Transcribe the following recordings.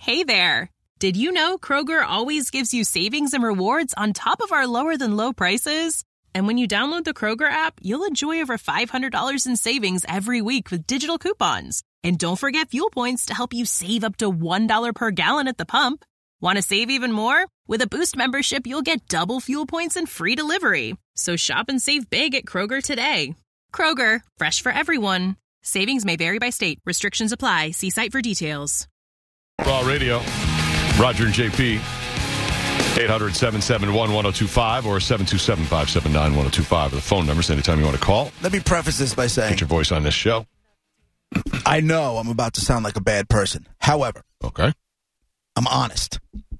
Hey there. Did you know Kroger always gives you savings and rewards on top of our lower-than-low prices? And when you download the Kroger app, you'll enjoy over $500 in savings every week with digital coupons. And don't forget fuel points to help you save up to $1 per gallon at the pump. Want to save even more? With a Boost membership, you'll get double fuel points and free delivery. So shop and save big at Kroger today. Kroger, fresh for everyone. Savings may vary by state. Restrictions apply. See site for details. Raw Radio, Roger and JP, 800-771-1025 or 727-579-1025 are the phone numbers anytime you want to call. Let me preface this by saying, Get your voice on this show. I know I'm about to sound like a bad person. However, Okay. I'm honest.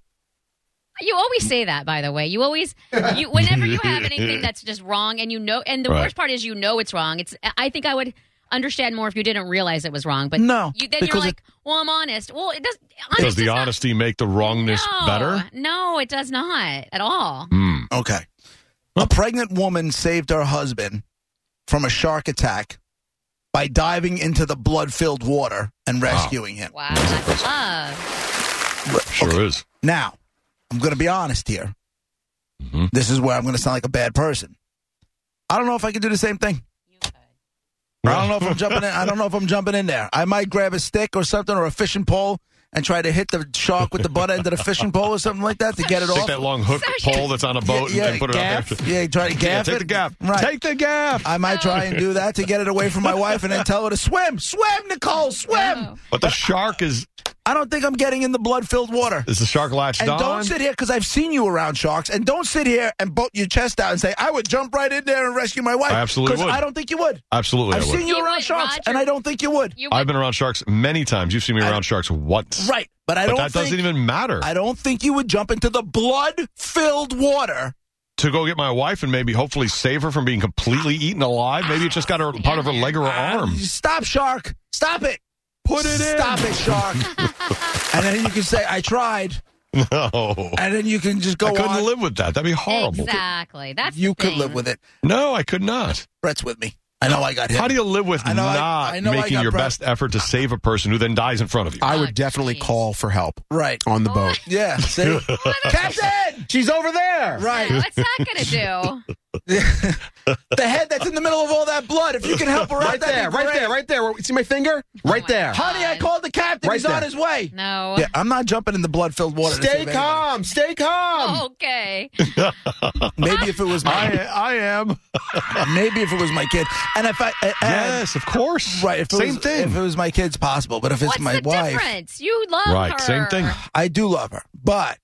You always say that, by the way. Whenever you have anything that's just wrong, and and the worst part is it's wrong. I think I would understand more if you didn't realize it was wrong. But no, you're like, well, I'm honest. Well, it does. Does the honesty make the wrongness better? No, it does not at all. Okay. A pregnant woman saved her husband from a shark attack by diving into the blood-filled water and rescuing him. Wow, that's love. Sure is. Now, I'm going to be honest here. Mm-hmm. This is where I'm going to sound like a bad person. I don't know if I can do the same thing. You could. I don't know if I'm jumping in. I don't know if I'm jumping in there. I might grab a stick or something or a fishing pole and try to hit the shark with the butt end of the fishing pole or something like that to get it off. Take that long hook pole that's on a boat and put it gaff. up there. Yeah, try to gaff take it. the gaff. Right. Take the gaff. I might try and do that to get it away from my wife and then tell her to swim. Swim, Nicole, swim. No. But the shark is I don't think I'm getting in the blood-filled water. the shark latched And on? don't sit here, because I've seen you around sharks, and don't sit here and bolt your chest out and say, I would jump right in there and rescue my wife. I absolutely would. I don't think you would. Absolutely, I've I would. seen you around would, sharks, Roger. and I don't think you would. I've been around sharks many times. You've seen me around sharks once. Right, but But that doesn't even matter. I don't think you would jump into the blood-filled water. To go get my wife and maybe hopefully save her from being completely eaten alive. Maybe it just got her part of her leg or her arm. Stop, shark. Stop it. Put it in. Stop it, shark. And then you can say, I tried. No. And then you can just go I couldn't on. live with that. That'd be horrible. Exactly. That's You the could thing. live with it. No, I could not. Brett's with me. I know I got hit. How do you live with I know not I know I making got your Brett. best effort to save a person who then dies in front of you? I would definitely geez. call for help Right. on the boat. Yeah, see? Captain! She's over there. Right. What's that going to do? The head that's in the middle of all that blood. If you can help her out, Right there, right there. See my finger? Right there. Honey, I called the captain. Right He's on there. his way. No. Yeah, I'm not jumping in the blood-filled water. to Stay save anybody. calm. Stay calm. Okay. Maybe if it was my, I am. maybe if it was my kid, and if I, Yes, of course. right, if it Same was, thing. If it was my kid's possible, but if it's What's my the wife, difference? You love Right, her. same thing. I do love her, but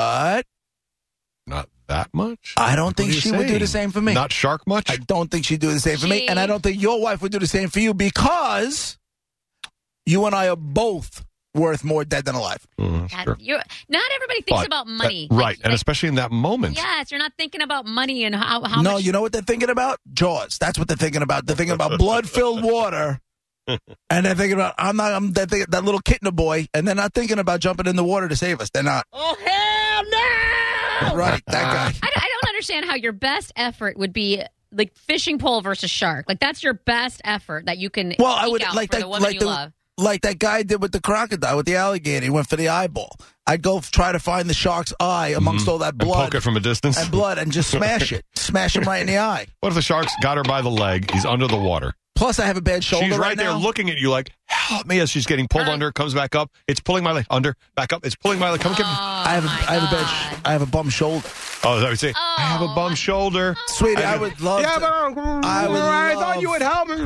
Not that much. I don't think What are you she would do the saying? same for me. Not shark much? I don't think she'd do the same for me, and I don't think your wife would do the same for you because you and I are both worth more dead than alive. That's true. Not everybody thinks But, about money. right, and especially in that moment. Yes, you're not thinking about money and how No, much. you know what they're thinking about? Jaws. That's what they're thinking about. They're thinking about blood-filled water, and they're thinking about they're thinking, that little kitten boy, and they're not thinking about jumping in the water to save us. They're not. Oh, hell no! Right, that guy. I don't understand how your best effort would be like fishing pole versus shark. Like that's your best effort that you can. Well, I eke would out like for that, the woman like you the, love. like that guy did with the crocodile, with the alligator. He went for the eyeball. I'd go try to find the shark's eye amongst all that And blood poke it from a distance. and just smash it, smash him right in the eye. What if the shark's got her by the leg? He's under the water. Plus, I have a bad shoulder. She's right there now. looking at you like, help me, as she's getting pulled under, comes back up. It's pulling my leg under, back up. It's pulling my leg. Come get me. I have a bum shoulder. Oh, is that what you say? I have a bum shoulder. Sweetie, I would love Yeah, to. but I would I love- thought you would help me.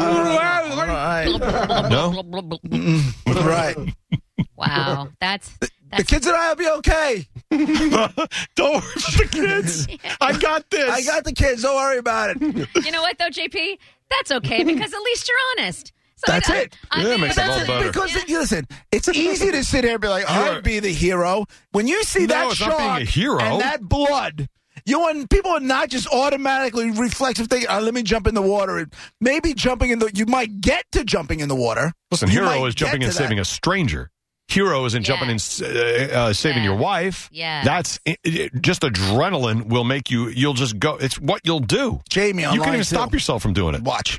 Right. No? Right. Wow, that's The kids and I will be okay. Don't worry about the kids. I got this. I got the kids. Don't worry about it. You know what though, JP? That's okay because at least you're honest. So That's it. Yeah, it makes it That's all it. better. Because, listen, it's easy to sit here and be like, I'd be the hero. When you see No, that it's not shark being a hero. and that blood, people are not just automatically reflexive thinking, let me jump in the water. And maybe you might get to jumping in the water. Listen, You hero might is jumping get and to that. saving a stranger. Hero isn't jumping and saving your wife. Yeah. That's just adrenaline will make you'll just go. It's what you'll do. Jamie, You can't online, even stop too. yourself from doing it. Watch.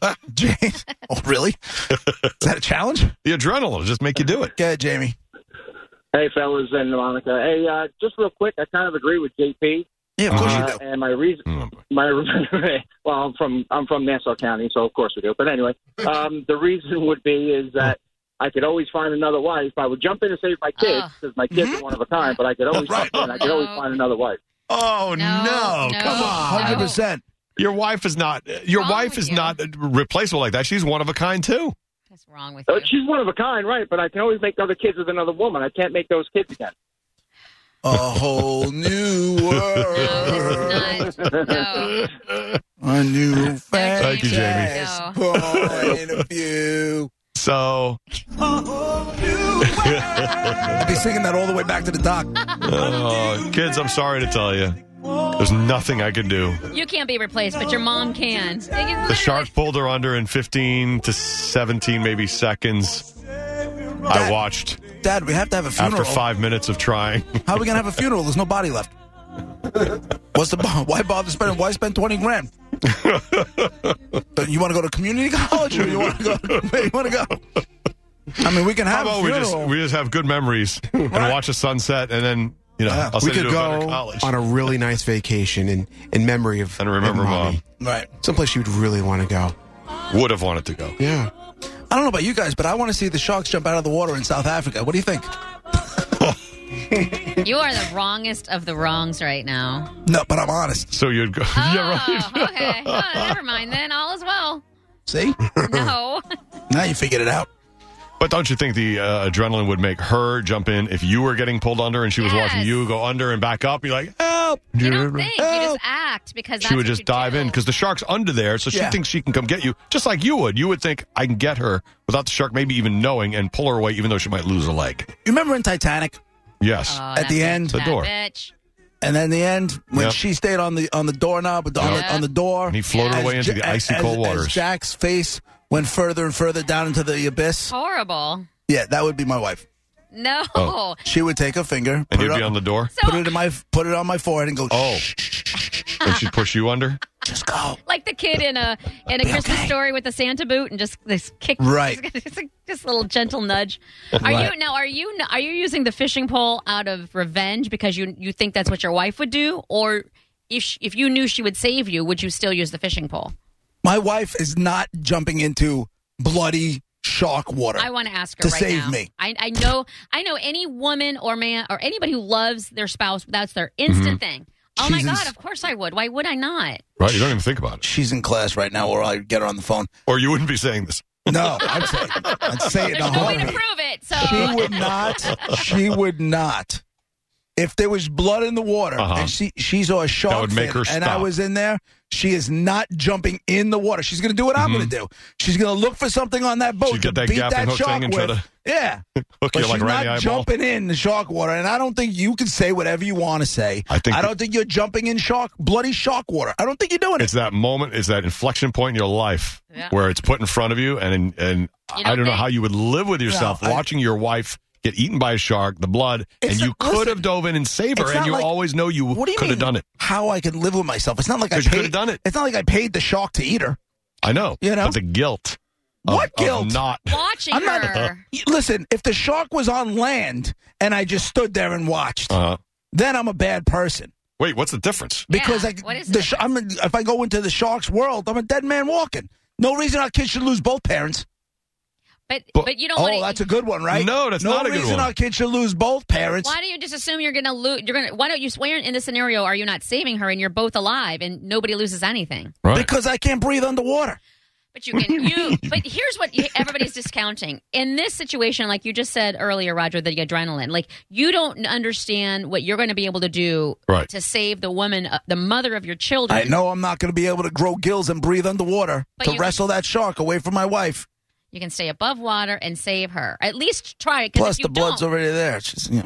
James. Oh, really? Is that a challenge? The adrenaline will just make you do it. Go ahead, Jamie. Hey, fellas, and Monica. Hey, just real quick, I kind of agree with JP. Yeah, of course you do. And my reason, well, I'm from Nassau County, so of course we do. But anyway, the reason would be is that I could always find another wife. I would jump in and save my kids because my kids are one of a kind. But I could always jump in. I could always find another wife. Oh no! Come on, 100%. Your wife is not. Your wife is not replaceable like that. She's one of a kind too. What's wrong with you? She's one of a kind, right? But I can always make other kids with another woman. I can't make those kids again. A whole new world. No. A new Thank you, Jamie. point of view. So I'd be singing that all the way back to the dock. kids, I'm sorry to tell you, there's nothing I can do. You can't be replaced, but your mom can. The shark pulled her under in 15 to 17 maybe seconds. I watched. Dad, we have to have a funeral. After 5 minutes of trying. How are we going to have a funeral? There's no body left. What's the why bother spending? Why spend $20,000? You want to go to community college, or you want to go? Where you want to go? I mean, we can have a funeral. we just have good memories and watch a sunset, and then I'll we send you could to a better go college on a really nice vacation in memory of and remember Mommy. Right. Someplace you'd really want to go. Would have wanted to go. Yeah. I don't know about you guys, but I want to see the sharks jump out of the water in South Africa. What do you think? You are the wrongest of the wrongs right now. No, but I'm honest. So you'd go. Oh, Yeah, right. okay. Oh, never mind then. All is well. See? No. Now you figured it out. But don't you think the adrenaline would make her jump in if you were getting pulled under and she was watching you go under and back up? You're like, help! You don't think. You just act because that's she would what just you dive do. in because the shark's under there, so she thinks she can come get you, just like you would. You would think, I can get her without the shark maybe even knowing and pull her away, even though she might lose a leg. You remember in Titanic? Yes. At the end, the door. Bitch. And then the end, when she stayed on the doorknob, on the door, And he floated away into the icy cold waters. As Jack's face went further and further down into the abyss. Horrible. Yeah, that would be my wife. No. Oh. She would take a finger, And you'd be on the door? put it on my forehead, and go. Oh. And she'd push you under? Just go. Like the kid in a Christmas story with the Santa boot and just this kick. Right. Just a little gentle nudge. Are you using the fishing pole out of revenge because you think that's what your wife would do, or if you knew she would save you, would you still use the fishing pole? My wife is not jumping into bloody shark water. I want to ask her to right save now. me. I know any woman or man or anybody who loves their spouse, that's their instant thing. Oh my God, of course I would. Why would I not? Right, you don't even think about it. She's in class right now, or I'd get her on the phone. Or you wouldn't be saying this. No, I'd say it in a There's no way to heartbeat. prove it. So She would not. If there was blood in the water and she saw a shark That would make her and I stop. was in there, she is not jumping in the water. She's going to do what I'm going to do. She's going to look for something on that boat She'd to get that beat gapping that hook shark thing and try with. to Yeah. hook But you she's like right in the not eyeball. jumping in the shark water, and I don't think you can say whatever you want to say. I don't think you're jumping in bloody shark water. I don't think you're doing it. It's that moment, it's that inflection point in your life where it's put in front of you, and I don't know how you would live with yourself watching your wife get eaten by a shark, the blood, and you could have dove in and saved her, and you always know you could have done it. How I could live with myself? It's not like I Because you could paid. have done it. It's not like I paid the shark to eat her. I know. But the guilt. What of guilt? Not. watching I'm not. her. Listen, if the shark was on land and I just stood there and watched, then I'm a bad person. Wait, what's the difference? Because what is the if I go into the shark's world, I'm a dead man walking. No reason our kids should lose both parents. But you don't want to. That's a good one, right? No, that's not a good No reason one. our kids should lose both parents. Why do you just assume you're going to lose? Why don't you swear in this scenario? Are you not saving her and you're both alive and nobody loses anything? Right. Because I can't breathe underwater. But you can. But here's what everybody's discounting in this situation. Like you just said earlier, Roger, the adrenaline. Like you don't understand what you're going to be able to do to save the woman, the mother of your children. I know I'm not going to be able to grow gills and breathe underwater to wrestle that shark away from my wife. You can stay above water and save her. At least try it. Plus, the blood's already there. It's just,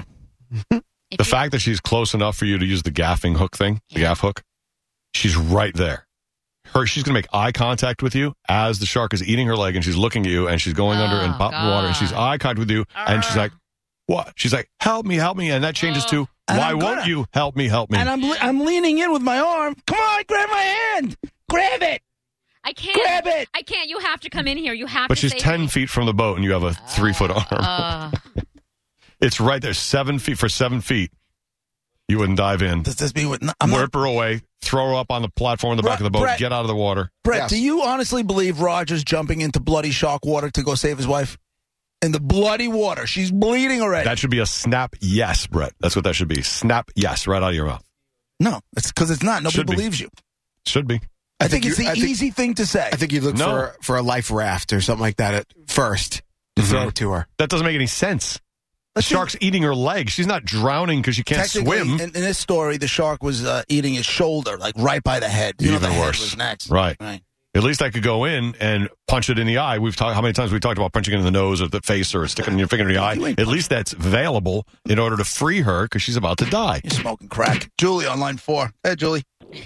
The fact that she's close enough for you to use the gaffing hook thing, the gaff hook, she's right there. She's going to make eye contact with you as the shark is eating her leg, and she's looking at you, and she's going under and popping water, and she's eye contact with you, and she's like, what? She's like, help me, and that changes to, why won't you help me? And I'm leaning in with my arm. Come on, grab my hand. Grab it. I can't. Grab it. I can't. You have to come in here. You have But to she's save 10 me. feet from the boat, and you have a 3-foot arm. It's right there, 7 feet. For 7 feet, you wouldn't dive in. Does this mean whip her away, throw her up on the platform in the back of the boat, Brett, get out of the water? Brett, Yes. do you honestly believe Roger's jumping into bloody shark water to go save his wife? In the bloody water. She's bleeding already. That should be a snap yes, Brett. That's what that should be. Snap yes, right out of your mouth. No, it's because it's not. Nobody Should be. believes you. Should be. I think it's the easy thing to say. I think you look No. for a life raft or something like that at first to throw it to her. That doesn't make any sense. The shark's eating her leg. She's not drowning because she can't Technically, swim. in this story, the shark was eating his shoulder, like right by the head. You know, Even the head worse. was next. Right. At least I could go in and punch it in the eye. We've talked how many times we talked about punching it in the nose or the face or sticking your finger in the eye. At least that's available in order to free her because she's about to die. You're smoking crack. Julie on line 4. Hey, Julie.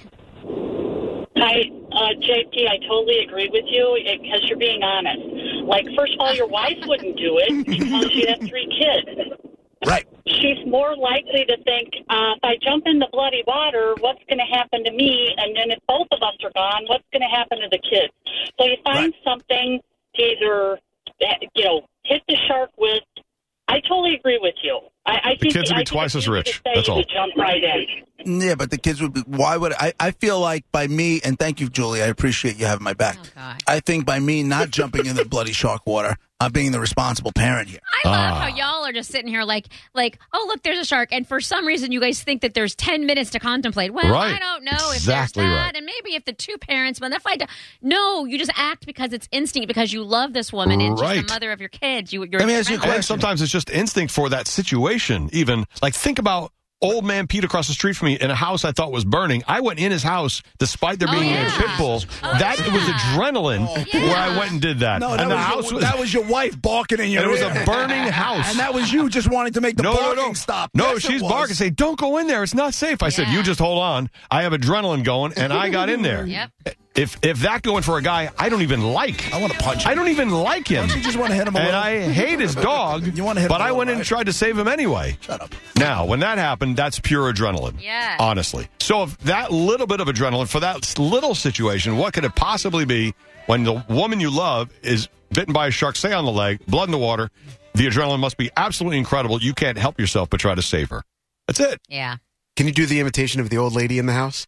Hi, JP, I totally agree with you because you're being honest. Like, first of all, your wife wouldn't do it because she has 3 kids. Right. She's more likely to think, if I jump in the bloody water, what's going to happen to me? And then if both of us are gone, what's going to happen to the kids? So you find something to either, hit the shark with. I totally agree with you. I think kids would be twice as rich. That's all. Jump right in. Yeah, but the kids would be. Why would I feel like by me, and thank you, Julie, I appreciate you having my back. Oh, God. I think by me not jumping in the bloody shark water, I'm being the responsible parent here. I love how y'all are just sitting here like, oh, look, there's a shark. And for some reason, you guys think that there's 10 minutes to contemplate. Well, Right. I don't know Exactly if there's that. right. And maybe if the 2 parents, but if I don't. No, you just act because it's instinct, because you love this woman and she's Right. the mother of your kids. You're Let me ask you a And question. sometimes it's just instinct for that situation. Even like think about old man Pete across the street from me in a house I thought was burning. I went in his house despite there being a pit bull. That was adrenaline where I went and did that. No, and that was your wife barking in your and it was ear. a burning house. And that was you just wanting to make the barking stop. No, Yes, it she's was. barking. Say, don't go in there. It's not safe. I said, you just hold on. I have adrenaline going, and I got in there. Yep. If that going for a guy I don't even like. I want to punch him. I don't even like him. You just want to hit him a And little. I hate his dog. You want to hit him but a I little, went in and right? tried to save him anyway. Shut up. Now, when that happened, that's pure adrenaline. Yeah. Honestly. So if that little bit of adrenaline for that little situation, what could it possibly be when the woman you love is bitten by a shark, say on the leg, blood in the water? The adrenaline must be absolutely incredible. You can't help yourself but try to save her. That's it. Yeah. Can you do the imitation of the old lady in the house?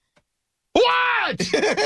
What?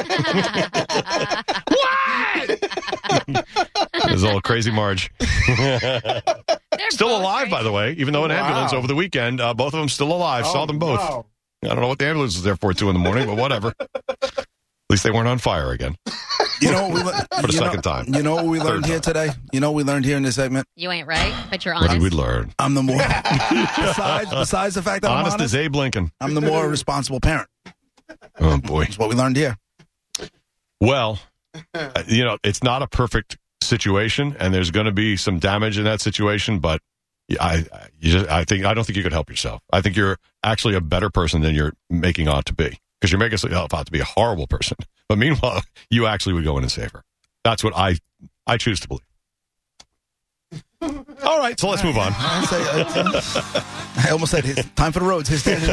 What? There's a little crazy Marge. They're Still both alive, by the way, even though an ambulance over the weekend, both of them still alive. Saw them both. No. I don't know what the ambulance was there for at 2 a.m, but whatever. At least they weren't on fire again. You know what we For the second time. You know what we learned Third here time. today? You know what we learned here in this segment? You ain't right, but you're What honest. did we learn? I'm the more besides the fact that Honest I'm as Abe Lincoln. I'm the more responsible parent. Oh, boy. That's what we learned here. Well, it's not a perfect situation, and there's going to be some damage in that situation, but I don't think you could help yourself. I think you're actually a better person than you're making out to be, because you're making yourself out to be a horrible person. But meanwhile, you actually would go in and save her. That's what I choose to believe. All right, so let's move on. I almost said time for the roads. His And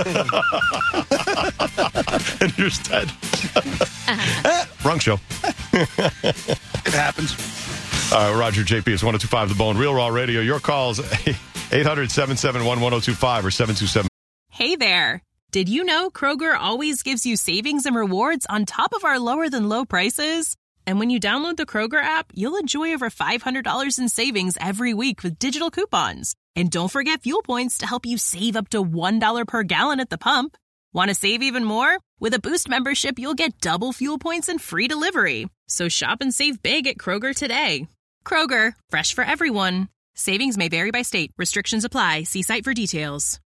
you're dead. Wrong show. It happens. Roger JP, it's 102.5 The Bone. Real Raw Radio. Your calls, 800-771-1025 or 727. Hey there. Did you know Kroger always gives you savings and rewards on top of our lower than low prices? And when you download the Kroger app, you'll enjoy over $500 in savings every week with digital coupons. And don't forget fuel points to help you save up to $1 per gallon at the pump. Want to save even more? With a Boost membership, you'll get double fuel points and free delivery. So shop and save big at Kroger today. Kroger, fresh for everyone. Savings may vary by state. Restrictions apply. See site for details.